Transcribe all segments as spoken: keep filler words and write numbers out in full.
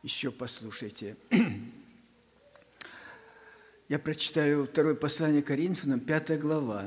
Еще послушайте. Я прочитаю второе послание Коринфянам, пятая глава.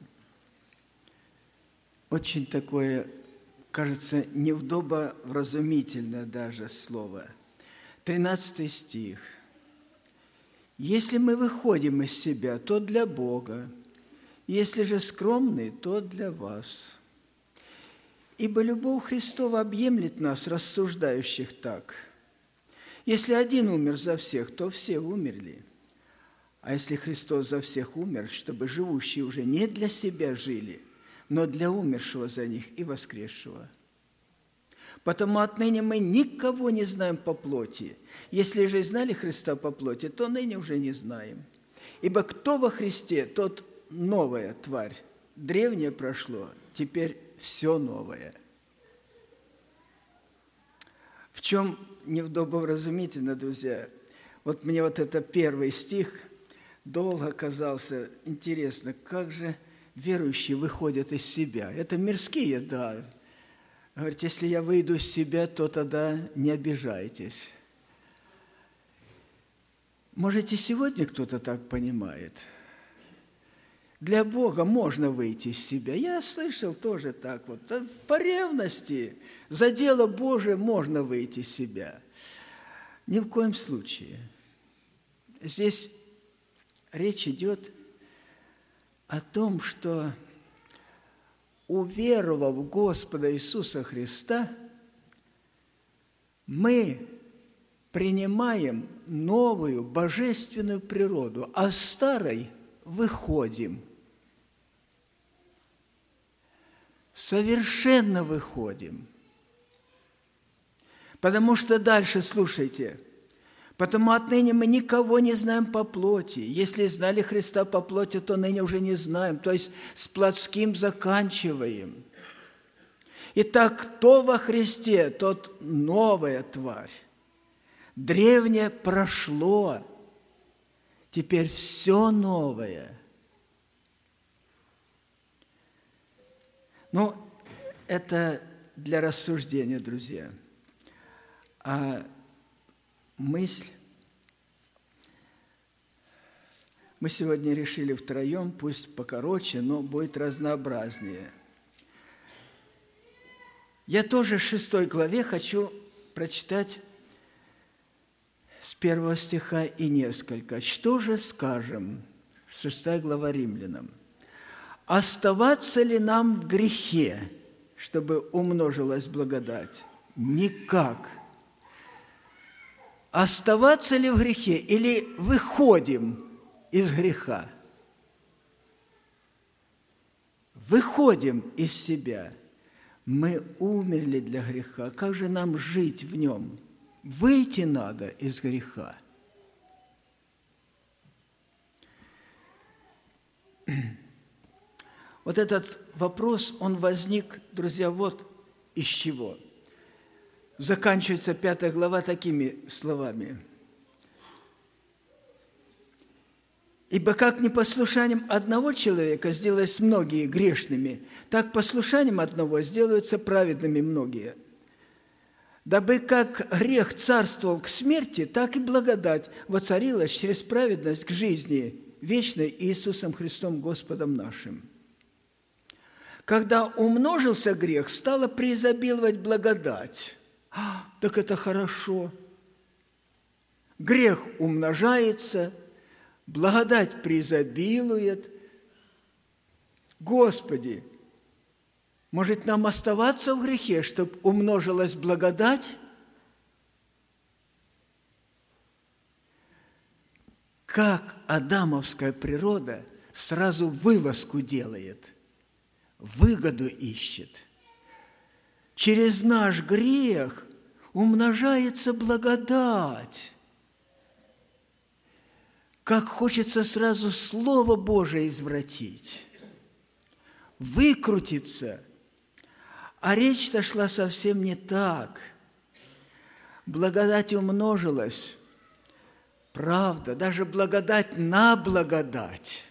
Очень такое, кажется, неудобовразумительное даже слово. тринадцатый стих. «Если мы выходим из себя, то для Бога, если же скромны, то для вас. Ибо любовь Христова объемлет нас, рассуждающих так. Если один умер за всех, то все умерли. А если Христос за всех умер, чтобы живущие уже не для себя жили, но для умершего за них и воскресшего. Потому отныне мы никого не знаем по плоти. Если же знали Христа по плоти, то ныне уже не знаем. Ибо кто во Христе, тот новая тварь. Древнее прошло, теперь все новое». В чем неудобовразумительно, друзья? Вот мне вот это первый стих долго казался интересно, как же верующие выходят из себя. Это мирские, да. Говорит, если я выйду из себя, то тогда не обижайтесь. Может, и сегодня кто-то так понимает. Для Бога можно выйти из себя. Я слышал тоже так вот. По ревности за дело Божие можно выйти из себя. Ни в коем случае. Здесь речь идет о том, что, уверовав в Господа Иисуса Христа, мы принимаем новую божественную природу, а старой выходим. Совершенно выходим. Потому что дальше, слушайте, «Потому отныне мы никого не знаем по плоти. Если знали Христа по плоти, то ныне уже не знаем». То есть с плотским заканчиваем. Итак, кто во Христе, тот новая тварь. Древнее прошло, теперь все новое. Ну, это для рассуждения, друзья. А мысль, мы сегодня решили втроем, пусть покороче, но будет разнообразнее. Я тоже в шестой главе хочу прочитать с первого стиха и несколько. «Что же скажем?» Шестая глава Римлянам. «Оставаться ли нам в грехе, чтобы умножилась благодать? Никак. Оставаться ли в грехе или выходим из греха? Выходим из себя. Мы умерли для греха. Как же нам жить в нем? Выйти надо из греха». Вот этот вопрос, он возник, друзья, вот из чего. Заканчивается пятая глава такими словами. «Ибо как непослушанием одного человека сделались многие грешными, так послушанием одного сделаются праведными многие. Дабы как грех царствовал к смерти, так и благодать воцарилась через праведность к жизни вечной Иисусом Христом Господом нашим. Когда умножился грех, стала преизобиловать благодать». А, так это хорошо. Грех умножается, благодать преизобилует. Господи, может, нам оставаться в грехе, чтобы умножилась благодать? Как адамовская природа сразу вылазку делает, выгоду ищет. Через наш грех умножается благодать. Как хочется сразу Слово Божие извратить, выкрутиться. А речь-то шла совсем не так. Благодать умножилась. Правда, даже благодать на благодать.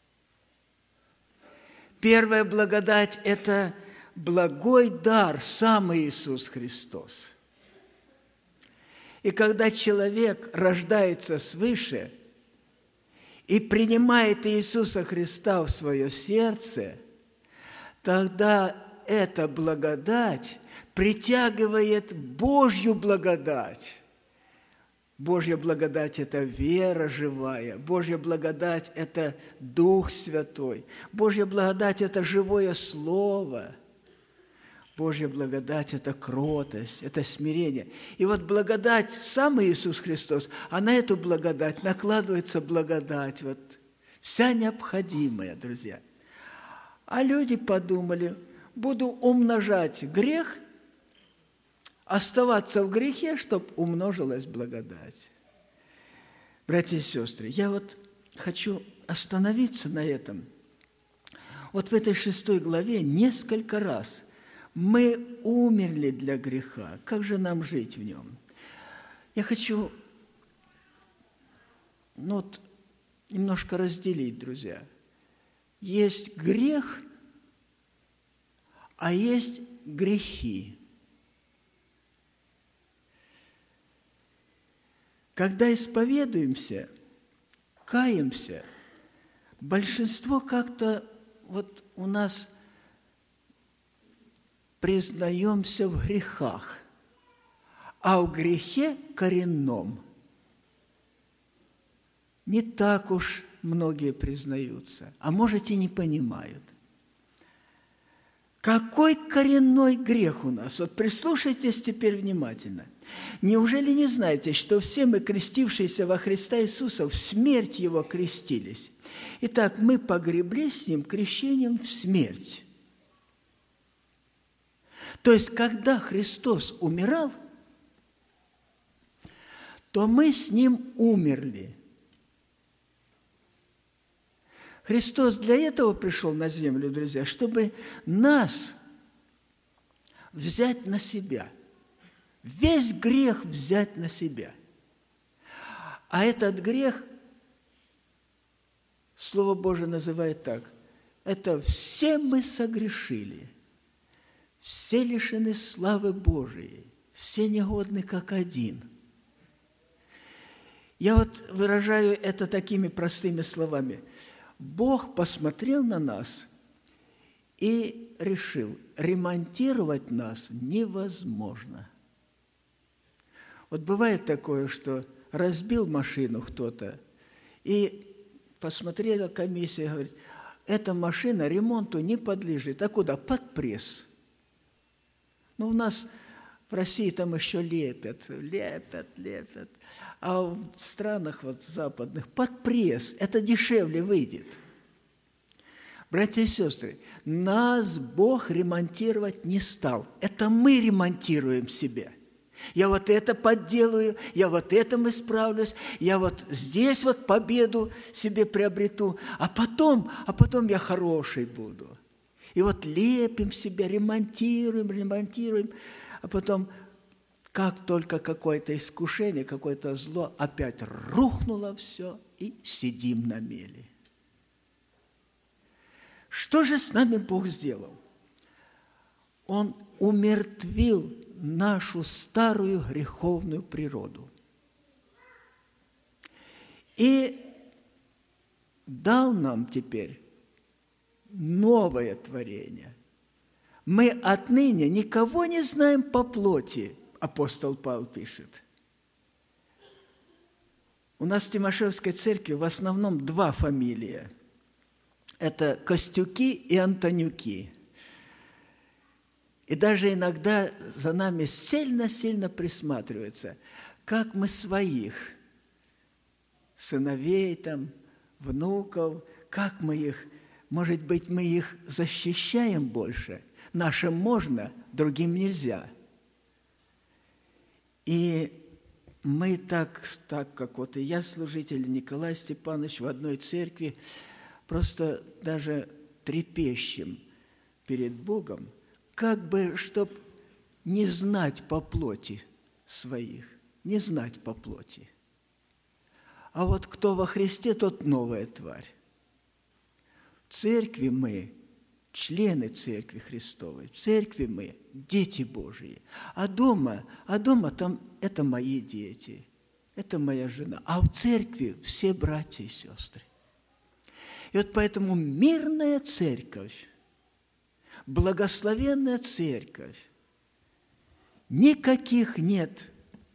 Первая благодать – это благой дар, сам Иисус Христос. И когда человек рождается свыше и принимает Иисуса Христа в свое сердце, тогда эта благодать притягивает Божью благодать. Божья благодать – это вера живая. Божья благодать – это Дух Святой. Божья благодать – это живое Слово. Божья благодать – это кротость, это смирение. И вот благодать, сам Иисус Христос, а на эту благодать накладывается благодать, вот вся необходимая, друзья. А люди подумали, буду умножать грех, оставаться в грехе, чтобы умножилась благодать. Братья и сестры, я вот хочу остановиться на этом. Вот в этой шестой главе несколько раз мы умерли для греха. Как же нам жить в нем? Я хочу ну, вот, немножко разделить, друзья. Есть грех, а есть грехи. Когда исповедуемся, каемся, большинство как-то вот у нас признаемся в грехах, а в грехе коренном не так уж многие признаются, а может и не понимают. Какой коренной грех у нас? Вот прислушайтесь теперь внимательно. Неужели не знаете, что все мы, крестившиеся во Христа Иисуса, в смерть Его крестились? Итак, мы погреблись с Ним крещением в смерть. То есть, когда Христос умирал, то мы с Ним умерли. Христос для этого пришел на землю, друзья, чтобы нас взять на себя. Весь грех взять на себя. А этот грех, Слово Божие называет так, это все мы согрешили, все лишены славы Божией, все негодны как один. Я вот выражаю это такими простыми словами. Бог посмотрел на нас и решил, ремонтировать нас невозможно. Вот бывает такое, что разбил машину кто-то, и посмотрела комиссия, говорит, эта машина ремонту не подлежит. А куда? Под пресс. Ну, у нас в России там еще лепят, лепят, лепят. А в странах вот западных под пресс. Это дешевле выйдет. Братья и сестры, нас Бог ремонтировать не стал. Это мы ремонтируем себя. Я вот это подделаю, я вот этим исправлюсь, я вот здесь вот победу себе приобрету, а потом, а потом я хороший буду. И вот лепим себя, ремонтируем, ремонтируем, а потом, как только какое-то искушение, какое-то зло, опять рухнуло все, и сидим на мели. Что же с нами Бог сделал? Он умертвил нашу старую греховную природу и дал нам теперь новое творение. Мы отныне никого не знаем по плоти, апостол Павел пишет. У нас в Тимошевской церкви в основном два фамилии. Это Костюки и Антонюки. И даже иногда за нами сильно-сильно присматриваются, как мы своих сыновей, там, внуков, как мы их, может быть, мы их защищаем больше. Нашим можно, другим нельзя. И мы так, так как вот и я служитель, Николай Степанович в одной церкви, просто даже трепещем перед Богом, как бы, чтоб не знать по плоти своих, не знать по плоти. А вот кто во Христе, тот новая тварь. В церкви мы члены Церкви Христовой. В церкви мы дети Божьи. А дома, а дома там это мои дети, это моя жена. А в церкви все братья и сестры. И вот поэтому мирная церковь, благословенная церковь, никаких нет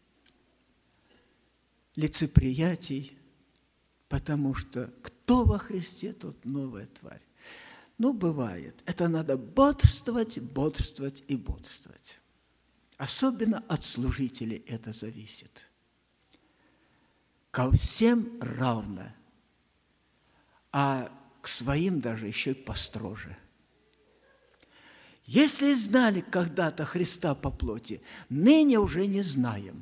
лицеприятий, потому что кто во Христе, тот новая тварь. Ну, бывает. Это надо бодрствовать, бодрствовать и бодрствовать. Особенно от служителей это зависит. Ко всем равно, а к своим даже еще и построже. Если знали когда-то Христа по плоти, ныне уже не знаем.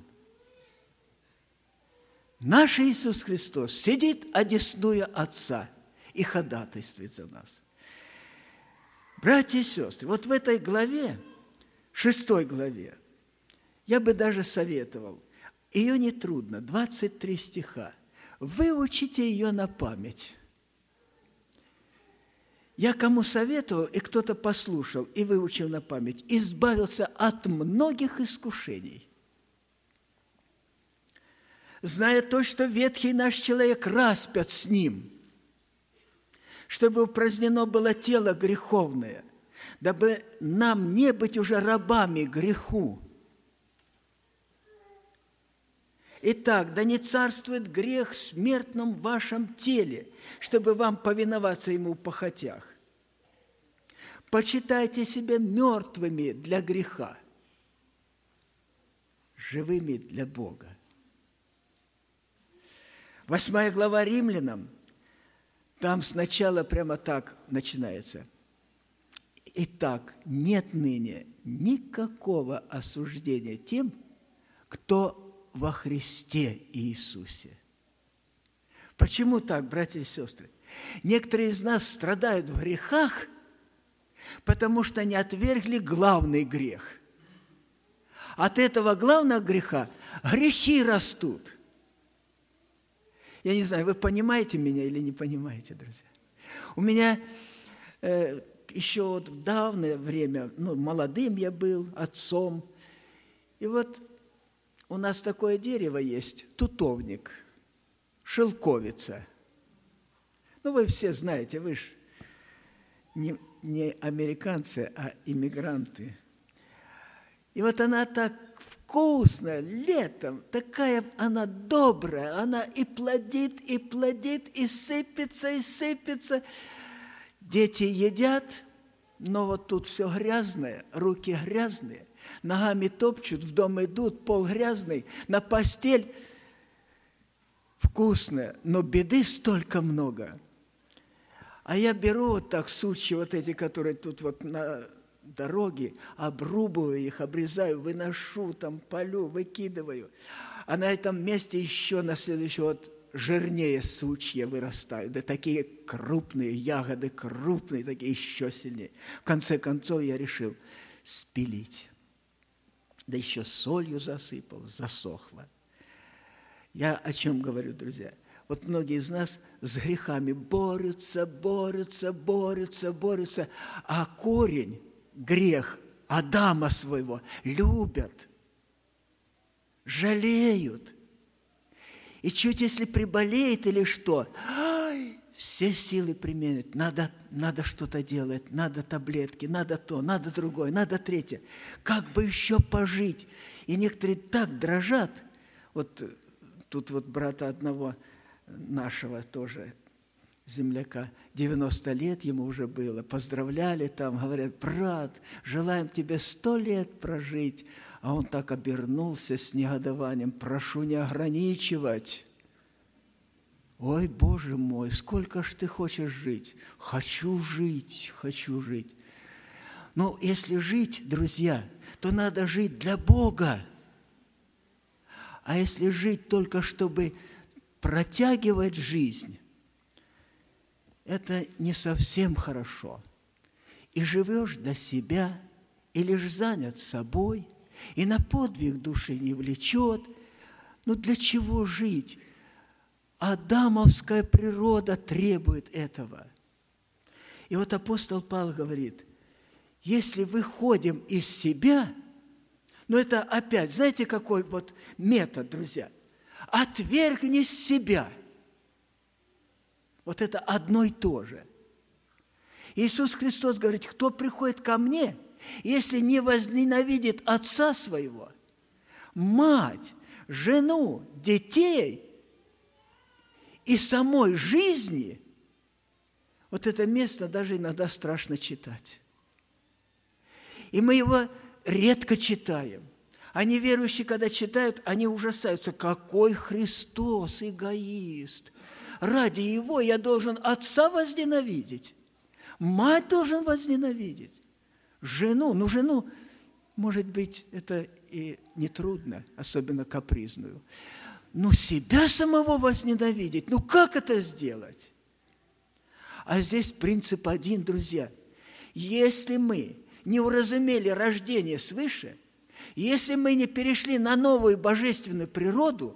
Наш Иисус Христос сидит, одесную Отца, и ходатайствует за нас. Братья и сестры, вот в этой главе, шестой главе, я бы даже советовал, ее нетрудно, двадцать три стиха, выучите ее на память. Я кому советовал, и кто-то послушал, и выучил на память, избавился от многих искушений. Зная то, что ветхий наш человек распят с ним, чтобы упразднено было тело греховное, дабы нам не быть уже рабами греху. Итак, да не царствует грех в смертном вашем теле, чтобы вам повиноваться ему в похотях. Почитайте себя мертвыми для греха, живыми для Бога. Восьмая глава Римлянам, там сначала прямо так начинается. Итак, нет ныне никакого осуждения тем, кто во Христе Иисусе. Почему так, братья и сестры? Некоторые из нас страдают в грехах, потому что не отвергли главный грех. От этого главного греха грехи растут. Я не знаю, вы понимаете меня или не понимаете, друзья? У меня э, еще вот в давнее время, ну, молодым я был, отцом, и вот у нас такое дерево есть, тутовник, шелковица. Ну, вы все знаете, вы же не, не американцы, а иммигранты. И вот она так вкусная летом, такая она добрая, она и плодит, и плодит, и сыпется, и сыпется. Дети едят, но вот тут все грязное, руки грязные, ногами топчут, в дом идут, пол грязный, на постель вкусная, но беды столько много. А я беру вот так сучья вот эти, которые тут вот на дороге, обрубываю их, обрезаю, выношу, там полю, выкидываю. А на этом месте еще на следующий вот жирнее сучья вырастают, да такие крупные, ягоды крупные, такие еще сильнее. В конце концов я решил спилить. Да еще солью засыпал, засохло. Я о чем говорю, друзья? Вот многие из нас с грехами борются, борются, борются, борются, а корень, грех Адама своего любят, жалеют. И чуть если приболеет или что, ай, все силы применят. Надо, надо что-то делать, надо таблетки, надо то, надо другое, надо третье. Как бы еще пожить? И некоторые так дрожат. Вот тут вот брата одного нашего тоже земляка, девяносто лет ему уже было, поздравляли там, говорят: брат, желаем тебе сто лет прожить. А он так обернулся с негодованием: прошу не ограничивать. Ой, Боже мой, сколько ж ты хочешь жить? Хочу жить, хочу жить. Ну, если жить, друзья, то надо жить для Бога. А если жить только чтобы протягивать жизнь, это не совсем хорошо. И живешь для себя, и лишь занят собой, и на подвиг души не влечет. Ну для чего жить? Адамовская природа требует этого. И вот апостол Павел говорит, если выходим из себя, но это опять, знаете, какой вот метод, друзья? Отвергни себя. Вот это одно и то же. Иисус Христос говорит, кто приходит ко мне, если не возненавидит отца своего, мать, жену, детей и самой жизни, вот это место даже иногда страшно читать. И мы его редко читаем. А неверующие, когда читают, они ужасаются. Какой Христос эгоист! Ради Его я должен отца возненавидеть, мать должен возненавидеть, жену. Ну, жену, может быть, это и нетрудно, особенно капризную. Но себя самого возненавидеть, ну как это сделать? А здесь принцип один, друзья. Если мы не уразумели рождение свыше, если мы не перешли на новую божественную природу,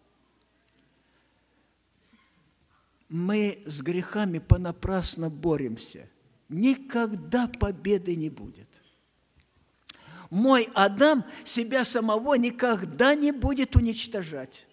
мы с грехами понапрасно боремся. Никогда победы не будет. Мой Адам себя самого никогда не будет уничтожать.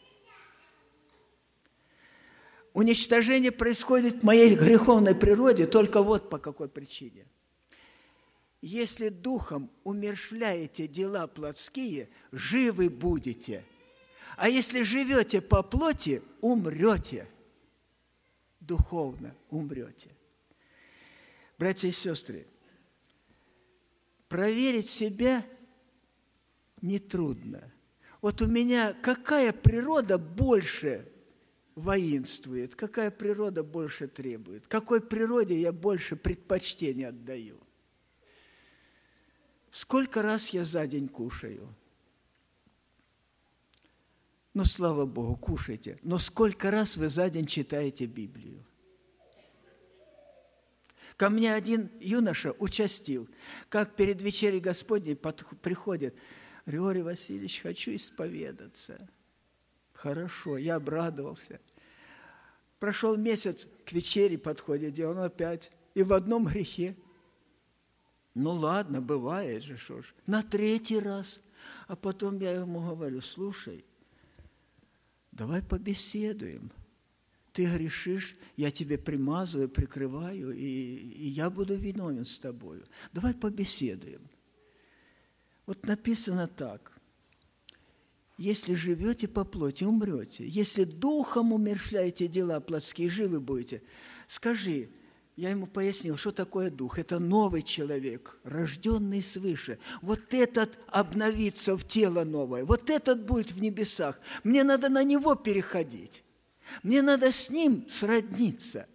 Уничтожение происходит в моей греховной природе только вот по какой причине. Если духом умерщвляете дела плотские, живы будете. А если живете по плоти, умрете. Духовно умрете. Братья и сестры, проверить себя нетрудно. Вот у меня какая природа больше воинствует, какая природа больше требует, какой природе я больше предпочтение отдаю. Сколько раз я за день кушаю? Ну, слава Богу, кушайте. Но сколько раз вы за день читаете Библию? Ко мне один юноша участил, как перед вечерей Господней приходит. Григорий Васильевич, хочу исповедаться. Хорошо, я обрадовался. Прошел месяц, к вечере подходит, и он опять, и в одном грехе. Ну ладно, бывает же, что ж. На третий раз. А потом я ему говорю, слушай, давай побеседуем. Ты грешишь, я тебе примазываю, прикрываю, и, и я буду виновен с тобою. Давай побеседуем. Вот написано так. Если живете по плоти, умрете. Если духом умерщвляете дела плотские, живы будете. Скажи, я ему пояснил, что такое дух. Это новый человек, рожденный свыше. Вот этот обновится в тело новое. Вот этот будет в небесах. Мне надо на него переходить. Мне надо с ним сродниться.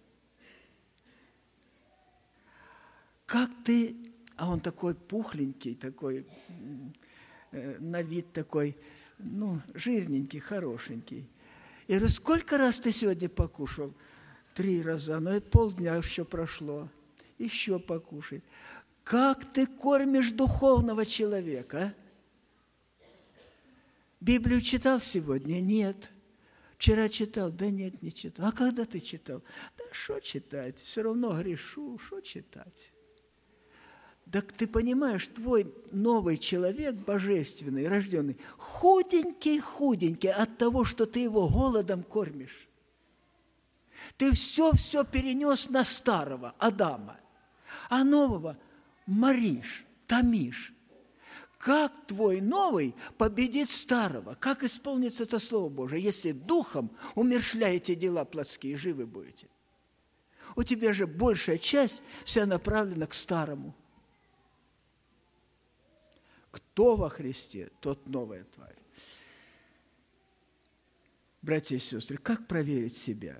Как ты... А он такой пухленький, такой, э, на вид такой, ну, жирненький, хорошенький. Я говорю, сколько раз ты сегодня покушал? Три раза, но и полдня еще прошло. Еще покушай. Как ты кормишь духовного человека, а? Библию читал сегодня? Нет. Вчера читал? Да нет, не читал. А когда ты читал? Да что читать? Все равно грешу, что читать? Так ты понимаешь, твой новый человек, божественный, рожденный, худенький-худенький от того, что ты его голодом кормишь. Ты все-все перенес на старого Адама, а нового моришь, томишь. Как твой новый победит старого? Как исполнится это Слово Божие? Если духом умерщвляете дела плотские, живы будете. У тебя же большая часть вся направлена к старому. Кто во Христе, тот новая тварь. Братья и сестры, как проверить себя?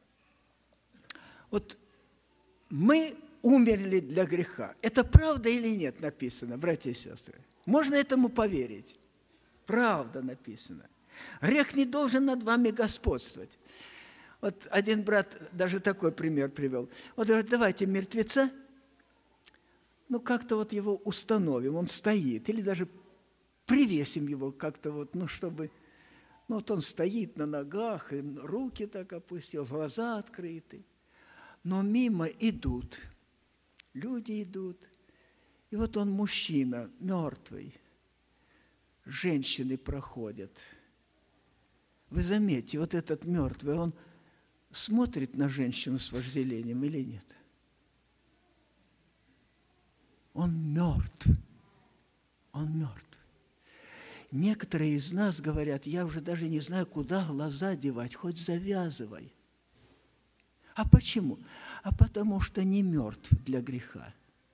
Вот мы умерли для греха. Это правда или нет написано, братья и сестры? Можно этому поверить? Правда написано. Грех не должен над вами господствовать. Вот один брат даже такой пример привел. Вот говорит, давайте мертвеца, ну, как-то вот его установим, он стоит, или даже привесим его как-то вот, ну, чтобы, ну, вот он стоит на ногах, и руки так опустил, глаза открыты. Но мимо идут люди идут. И вот он мужчина, мертвый. Женщины проходят. Вы заметьте, вот этот мертвый, он смотрит на женщину с вожделением или нет? Он мертв. Он мертв. Некоторые из нас говорят, я уже даже не знаю, куда глаза девать, хоть завязывай. А почему? А потому что не мертв для греха.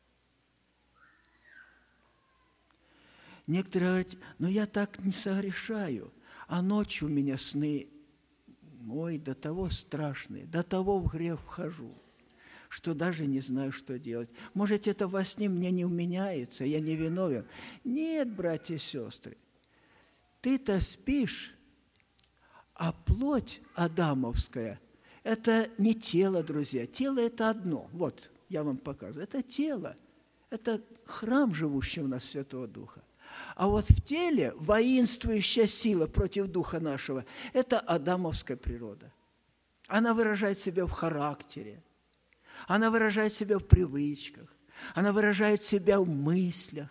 Некоторые говорят, но я так не согрешаю, а ночью у меня сны, ой, до того страшные, до того в грех вхожу, что даже не знаю, что делать. Может, это во сне мне не уменяется, я не виновен. Нет, братья и сестры, ты-то спишь, а плоть адамовская – это не тело, друзья. Тело – это одно. Вот, я вам показываю. Это тело. Это храм, живущий у нас Святого Духа. А вот в теле воинствующая сила против Духа нашего – это адамовская природа. Она выражает себя в характере. Она выражает себя в привычках. Она выражает себя в мыслях.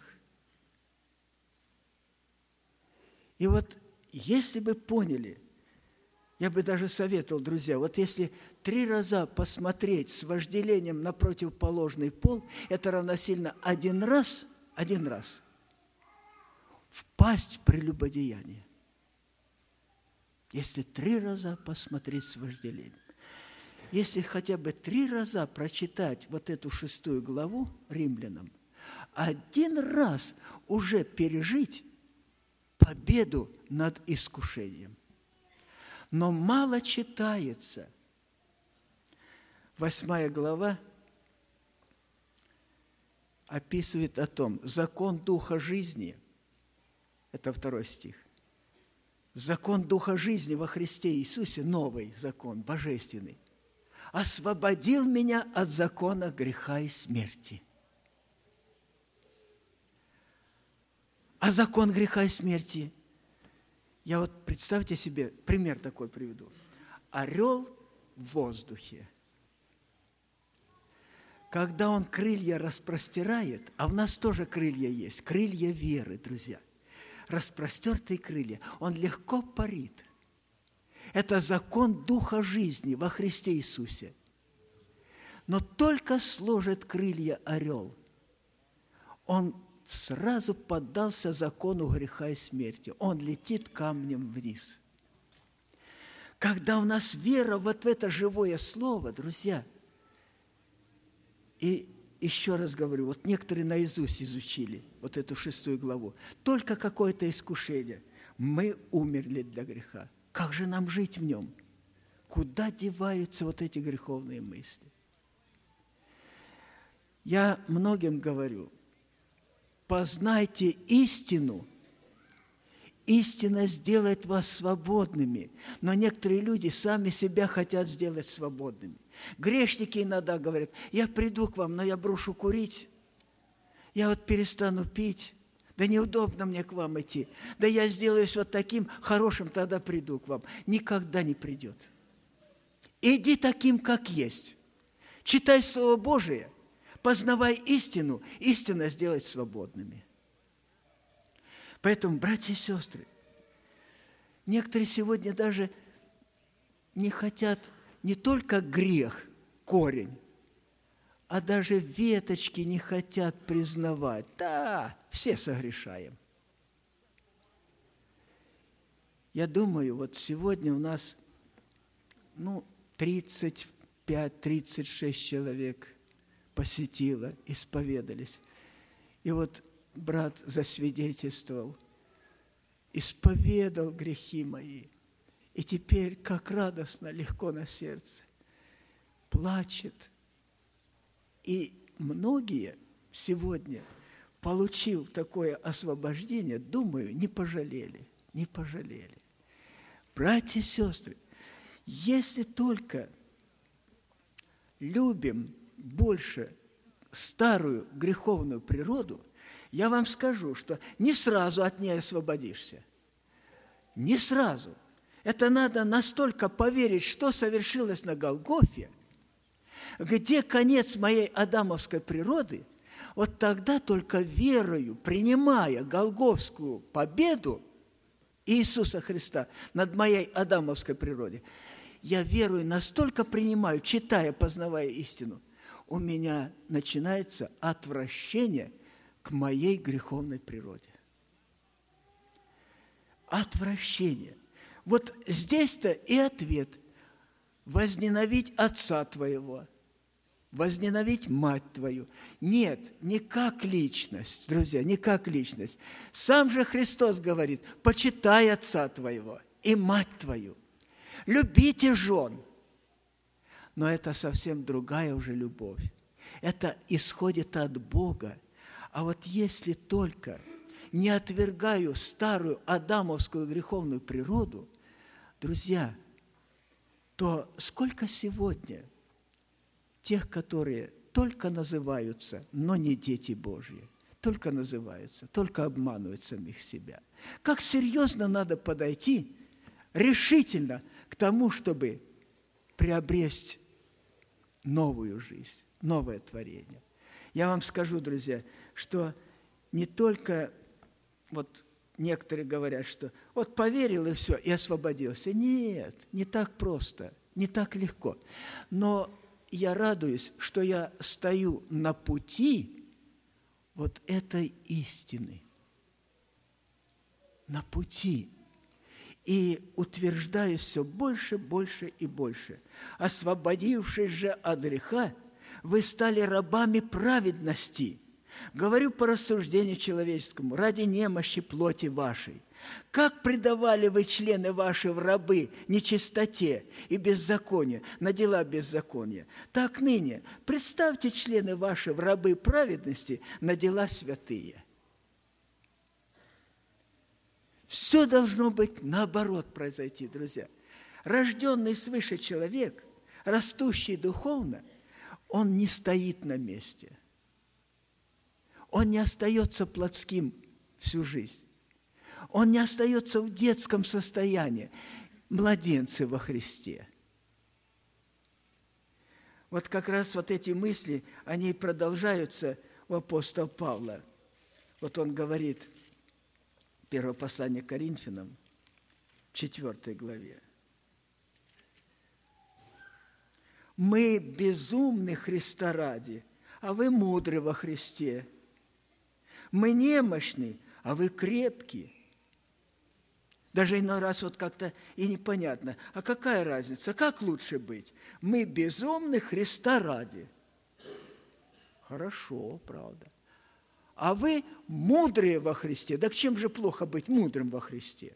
И вот если бы поняли, я бы даже советовал, друзья, вот если три раза посмотреть с вожделением на противоположный пол, это равносильно один раз, один раз впасть в прелюбодеяние. Если три раза посмотреть с вожделением. Если хотя бы три раза прочитать вот эту шестую главу Римлянам, один раз уже пережить победу над искушением. Но мало читается. Восьмая глава описывает о том, закон Духа жизни, это второй стих, закон Духа жизни во Христе Иисусе, новый закон, божественный, освободил меня от закона греха и смерти. А закон греха и смерти, я вот, представьте себе, пример такой приведу. Орел в воздухе. Когда он крылья распростирает, а у нас тоже крылья есть, крылья веры, друзья, распростертые крылья, он легко парит. Это закон Духа жизни во Христе Иисусе. Но только сложит крылья орел, он сразу поддался закону греха и смерти. Он летит камнем вниз. Когда у нас вера вот в это живое слово, друзья, и еще раз говорю, вот некоторые наизусть изучили вот эту шестую главу, только какое-то искушение, мы умерли для греха. Как же нам жить в нем? Куда деваются вот эти греховные мысли? Я многим говорю, познайте истину, истина сделает вас свободными. Но некоторые люди сами себя хотят сделать свободными. Грешники иногда говорят, я приду к вам, но я брошу курить, я вот перестану пить, да неудобно мне к вам идти, да я сделаюсь вот таким хорошим, тогда приду к вам. Никогда не придет. Иди таким, как есть. Читай Слово Божие, познавай истину, истина сделает свободными. Поэтому, братья и сестры, некоторые сегодня даже не хотят не только грех, корень, а даже веточки не хотят признавать. Да, все согрешаем. Я думаю, вот сегодня у нас ну, тридцать пять - тридцать шесть человек посетило, исповедались. И вот брат засвидетельствовал, исповедал грехи мои. И теперь, как радостно, легко на сердце, плачет. И многие сегодня, получив такое освобождение, думаю, не пожалели, не пожалели. Братья и сестры, если только любим больше старую греховную природу, я вам скажу, что не сразу от нее освободишься. Не сразу. Это надо настолько поверить, что совершилось на Голгофе. Где конец моей адамовской природы, вот тогда только верою, принимая голгофскую победу Иисуса Христа над моей адамовской природой, я верую, настолько принимаю, читая, познавая истину, у меня начинается отвращение к моей греховной природе. Отвращение. Вот здесь-то и ответ. Возненавидь отца твоего, возненавидь мать твою. Нет, не как личность, друзья, не как личность. Сам же Христос говорит, почитай отца твоего и мать твою. Любите жен. Но это совсем другая уже любовь. Это исходит от Бога. А вот если только не отвергаю старую адамовскую греховную природу, друзья, то сколько сегодня тех, которые только называются, но не дети Божьи, только называются, только обманывают самих себя. Как серьезно надо подойти решительно к тому, чтобы приобрести новую жизнь, новое творение. Я вам скажу, друзья, что не только, вот некоторые говорят, что вот поверил и все, и освободился. Нет, не так просто, не так легко. Но я радуюсь, что я стою на пути вот этой истины. На пути. И утверждаюсь все больше, больше и больше. Освободившись же от греха, вы стали рабами праведности. Говорю по рассуждению человеческому, ради немощи плоти вашей. Как предавали вы члены ваши в рабы нечистоте и беззаконию, на дела беззакония, так ныне представьте члены ваши в рабы праведности на дела святые. Все должно быть наоборот произойти, друзья. Рожденный свыше человек, растущий духовно, он не стоит на месте. Он не остается плотским всю жизнь. Он не остается в детском состоянии, младенцы во Христе. Вот как раз вот эти мысли, они продолжаются у апостола Павла. Вот он говорит, первое послание к Коринфянам, четвёртой главе. «Мы безумны Христа ради, а вы мудры во Христе. Мы немощны, а вы крепкие». Даже иной раз вот как-то и непонятно, а какая разница, как лучше быть? Мы безумны Христа ради. Хорошо, правда. А вы мудрые во Христе. Так чем же плохо быть мудрым во Христе?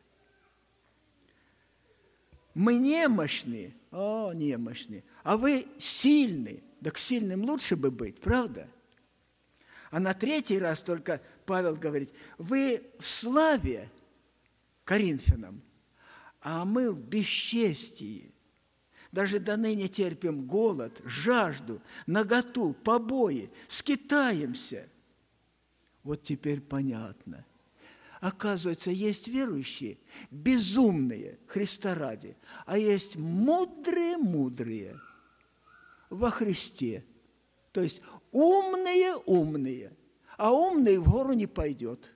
Мы немощны, о, немощны, а вы сильны. Так сильным лучше бы быть, правда? А на третий раз только Павел говорит, вы в славе, Коринфянам, а мы в бесчестии. Даже до ныне терпим голод, жажду, наготу, побои, скитаемся. Вот теперь понятно. Оказывается, есть верующие, безумные Христа ради, а есть мудрые-мудрые во Христе. То есть умные-умные, а умный в гору не пойдет.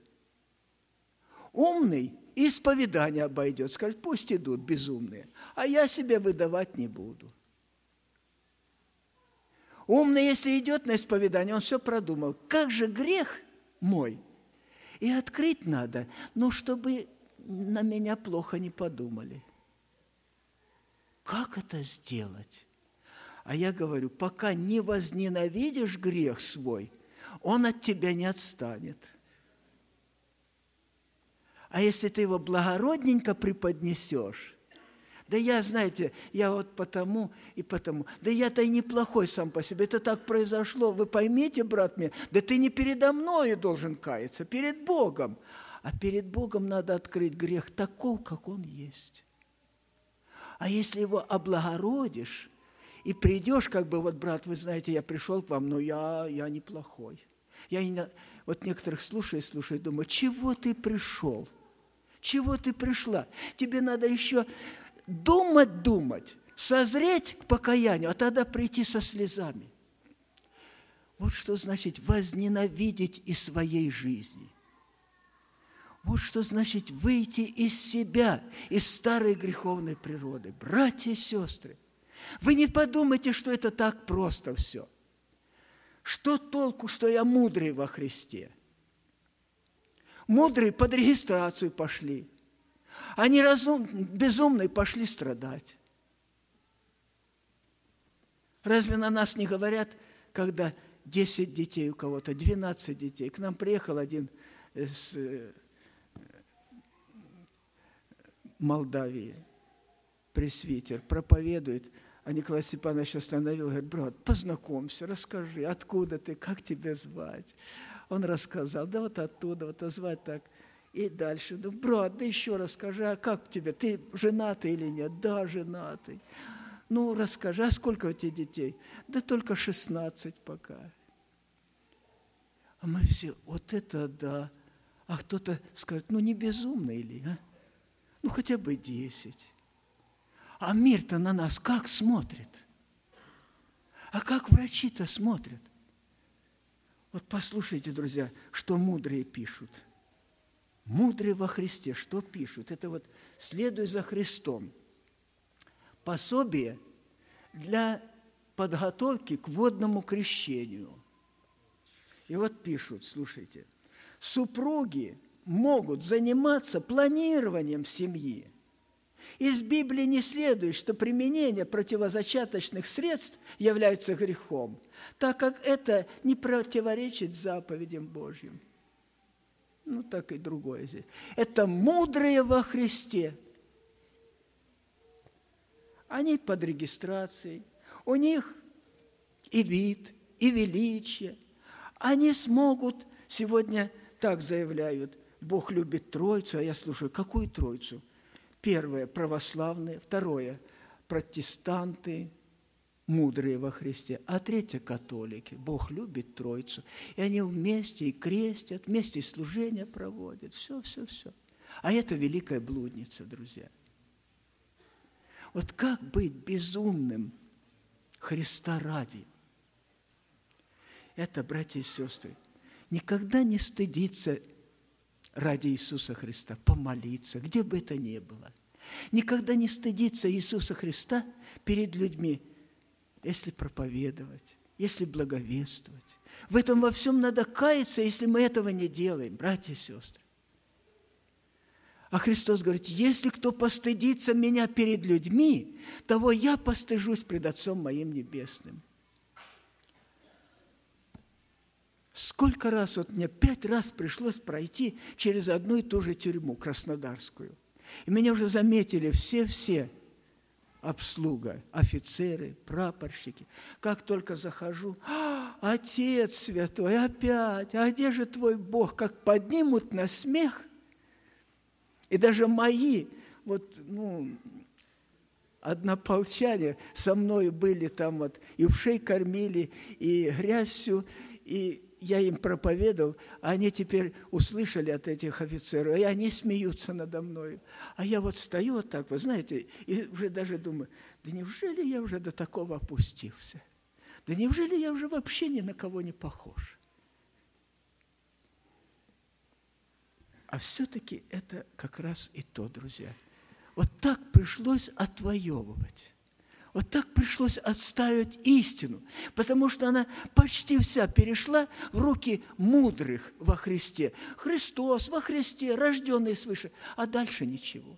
Умный исповедание обойдет, скажет, пусть идут безумные, а я себя выдавать не буду. Умный, если идет на исповедание, он все продумал. Как же грех мой? И открыть надо, но чтобы на меня плохо не подумали. Как это сделать? А я говорю, пока не возненавидишь грех свой, он от тебя не отстанет. А если ты его благородненько преподнесешь, да я, знаете, я вот потому и потому, да я-то и неплохой сам по себе, это так произошло, вы поймите, брат мой, да ты не передо мною должен каяться, перед Богом. А перед Богом надо открыть грех таков, как он есть. А если его облагородишь и придешь, как бы, вот, брат, вы знаете, я пришел к вам, но я, я неплохой. Я не, вот некоторых слушаю, слушаю, думаю, чего ты пришел? Чего ты пришла? Тебе надо еще думать, думать, созреть к покаянию, а тогда прийти со слезами. Вот что значит возненавидеть из своей жизни. Вот что значит выйти из себя, из старой греховной природы. Братья и сестры, вы не подумайте, что это так просто все. Что толку, что я мудрый во Христе? Мудрые под регистрацию пошли, а неразум, безумные пошли страдать. Разве на нас не говорят, когда десять детей у кого-то, двенадцать детей? К нам приехал один с Молдавии, пресвитер, проповедует, а Николай Степанович остановил, говорит: брат, познакомься, расскажи, откуда ты, как тебя звать? Он рассказал: да вот оттуда, вот а звать так. И дальше: да, брат, да еще расскажи, а как тебе, ты женатый или нет? Да, женатый. Ну, расскажи, а сколько у тебя детей? Да только шестнадцать пока. А мы все: вот это да. А кто-то скажет: ну, не безумный ли, а? Ну, хотя бы десять. А мир-то на нас как смотрит? А как врачи-то смотрят? Вот послушайте, друзья, что мудрые пишут. Мудрые во Христе что пишут? Это вот «Следуй за Христом». Пособие для подготовки к водному крещению. И вот пишут, слушайте, супруги могут заниматься планированием семьи. Из Библии не следует, что применение противозачаточных средств является грехом, так как это не противоречит заповедям Божьим. Ну, так и другое здесь. Это мудрые во Христе. Они под регистрацией, у них и вид, и величие. Они смогут, сегодня так заявляют, Бог любит Троицу, а я слушаю, какую Троицу? Первое – православные, второе – протестанты, мудрые во Христе, а третье – католики. Бог любит Троицу. И они вместе и крестят, вместе и служения проводят. Все, все, все. А это великая блудница, друзья. Вот как быть безумным Христа ради? Это, братья и сестры, никогда не стыдиться ради Иисуса Христа, помолиться, где бы это ни было. Никогда не стыдиться Иисуса Христа перед людьми, если проповедовать, если благовествовать. В этом во всем надо каяться, если мы этого не делаем, братья и сестры. А Христос говорит: если кто постыдится меня перед людьми, того я постыжусь пред Отцом моим Небесным. Сколько раз, вот мне пять раз пришлось пройти через одну и ту же тюрьму, Краснодарскую. И меня уже заметили все-все, обслуга, офицеры, прапорщики. Как только захожу: а, Отец Святой, опять, а где же твой Бог? Как поднимут на смех. И даже мои, вот, ну, однополчане со мной были там вот, и вшей кормили, и грязью, и я им проповедовал, а они теперь услышали от этих офицеров, и они смеются надо мной. А я вот стою вот так, вы знаете, и уже даже думаю: да неужели я уже до такого опустился? Да неужели я уже вообще ни на кого не похож? А все-таки это как раз и то, друзья. Вот так пришлось отвоевывать. Вот так пришлось отстаивать истину, потому что она почти вся перешла в руки мудрых во Христе. Христос во Христе, рожденный свыше, а дальше ничего.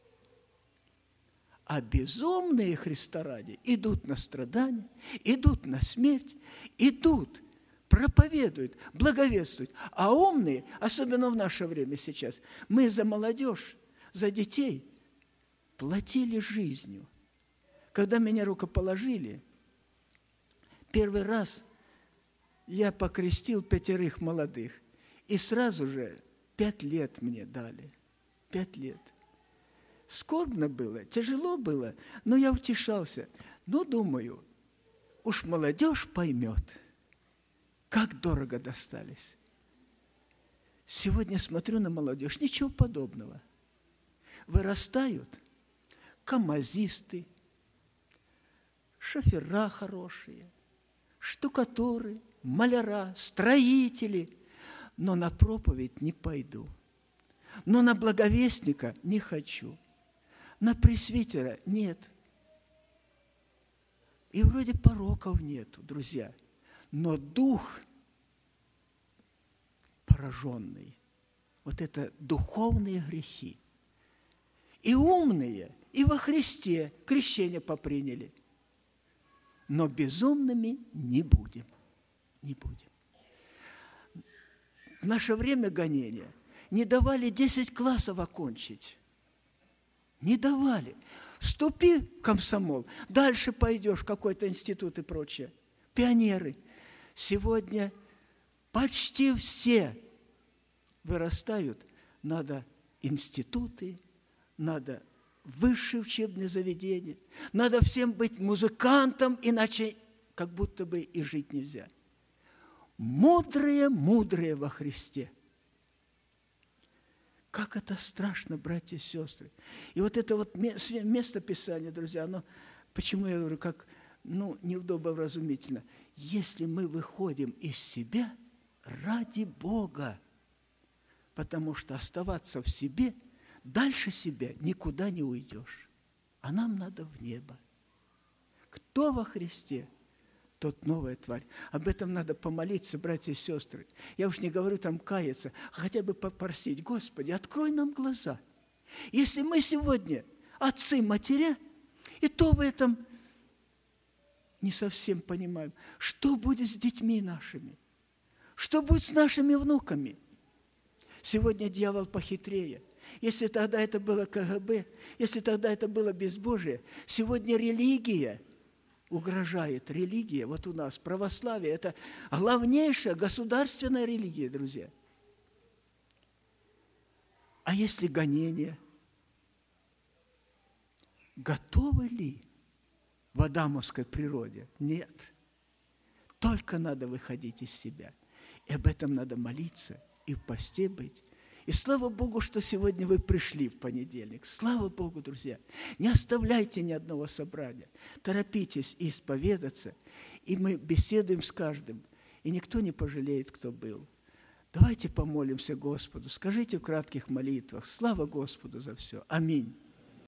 А безумные Христа ради идут на страдания, идут на смерть, идут, проповедуют, благовествуют. А умные, особенно в наше время сейчас, мы за молодежь, за детей платили жизнью. Когда меня рукоположили, первый раз я покрестил пятерых молодых, и сразу же пять лет мне дали. Пять лет. Скорбно было, тяжело было, но я утешался. Ну, думаю, уж молодежь поймет, как дорого достались. Сегодня смотрю на молодежь, ничего подобного. Вырастают камазисты, шофера хорошие, штукатуры, маляра, строители, но на проповедь не пойду, но на благовестника не хочу, на пресвитера нет. И вроде пороков нету, друзья, но дух пораженный. Вот это духовные грехи. И умные, и во Христе крещение поприняли. Но безумными не будем. Не будем. В наше время гонения не давали десять классов окончить. Не давали. Вступи в комсомол, дальше пойдешь в какой-то институт и прочее. Пионеры. Сегодня почти все вырастают. Надо институты, надо высшие учебные заведения, надо всем быть музыкантом, иначе как будто бы и жить нельзя. Мудрые, мудрые во Христе. Как это страшно, братья и сестры. И вот это вот место Писания, друзья, оно, почему я говорю, как, ну, неудобовразумительно. Если мы выходим из себя ради Бога, потому что оставаться в себе, дальше себя никуда не уйдешь. А нам надо в небо. Кто во Христе, тот новая тварь. Об этом надо помолиться, братья и сестры. Я уж не говорю там каяться, а хотя бы попросить: Господи, открой нам глаза. Если мы сегодня отцы, матеря, и то в этом не совсем понимаем, что будет с детьми нашими, что будет с нашими внуками. Сегодня дьявол похитрее. Если тогда это было ка гэ бэ, если тогда это было безбожие, сегодня религия угрожает. Религия, вот у нас православие, это главнейшая государственная религия, друзья. А если гонение? Готовы ли в адамовской природе? Нет. Только надо выходить из себя. И об этом надо молиться, и в посте быть. И слава Богу, что сегодня вы пришли в понедельник. Слава Богу, друзья. Не оставляйте ни одного собрания. Торопитесь исповедаться. И мы беседуем с каждым. И никто не пожалеет, кто был. Давайте помолимся Господу. Скажите в кратких молитвах: слава Господу за все. Аминь.